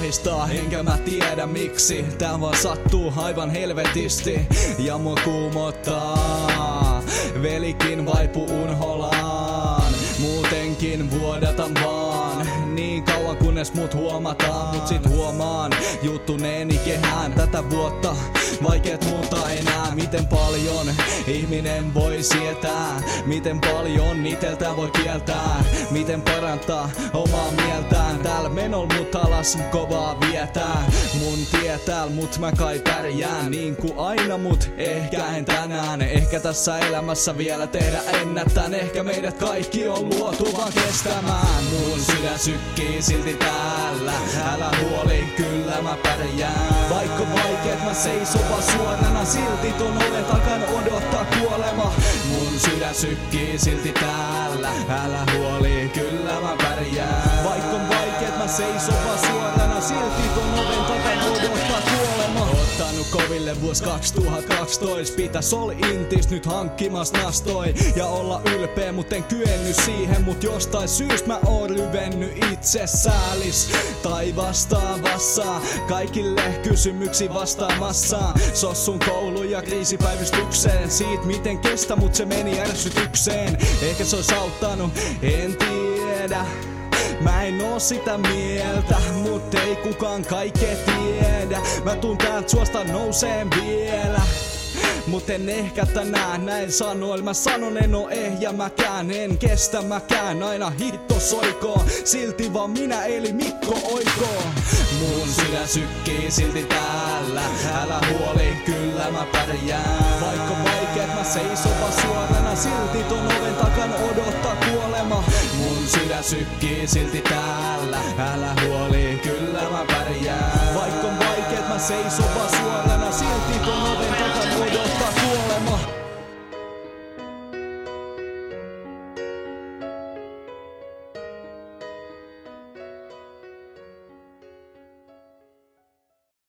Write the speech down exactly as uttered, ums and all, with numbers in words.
ahdistaa, enkä mä tiedä miksi. Tää vaan sattuu aivan helvetisti ja mua kuumottaa. Velikin vaipu unholaan, muutenkin vuodatan vaan. Niin kauan kunnes mut huomataan, mut sit huomaan juttuneeni kehään. Tätä vuotta vaikeet muuttaa enää. Miten paljon ihminen voi sietää, miten paljon iteltä voi kieltää, miten parantaa omaa mieltään. Täällä menol mut alas kovaa vietää. Mun tie tääl mut mä kai pärjään niin kuin aina, mut ehkä en tänään. Ehkä tässä elämässä vielä tehdä ennättään. Ehkä meidät kaikki on luotu vaan kestämään. Mun sydän sykkii silti täällä, älä huoli, kyllä mä pärjään. Vaikka vaikeet mä seison vaan suorana, silti ton oven takan odottaa kuolema. Mun sydän sykkii silti täällä, älä huoli, kyllä mä pärjään. Vaikka vaikeet mä seison vaan suorana, silti ton oven takan odottaa kuolema. Ottanut koville vuos kaksituhattakaksitoista, pitäis ol intis nyt hankkimas nastoi ja olla ylpeä, mut en kyennyt siihen. Mut jostain syystä mä oon ryvennyt itse säälis tai vastaavassa, kaikille kysymyksiin vastaamassa. Sossun koulu ja kriisipäivystykseen, siitä miten kestä mut se meni ärsytykseen. Ehkä se ois auttanut, en tiedä. Mä en oo sitä mieltä, mut ei kukaan kaikkea tiedä. Mä tuun täältä suosta nouseen vielä, mut en ehkä tänään näin sanoil. Mä sanon en oo ehjä mäkään, en kestä mäkään. Aina hitto soikoo, silti vaan minä eli Mikko oikoo. Mun sydän sykkii silti täällä, älä huoli, kyllä mä pärjään. Vaikka vaikeet mä seison vaan suorana, silti ton oven takan odottaa kuolema. Mun sydän sykkii silti täällä, älä huoli, kyllä mä pärjään. Vaikka vaikeet mä seison vaan suorana, silti ton oven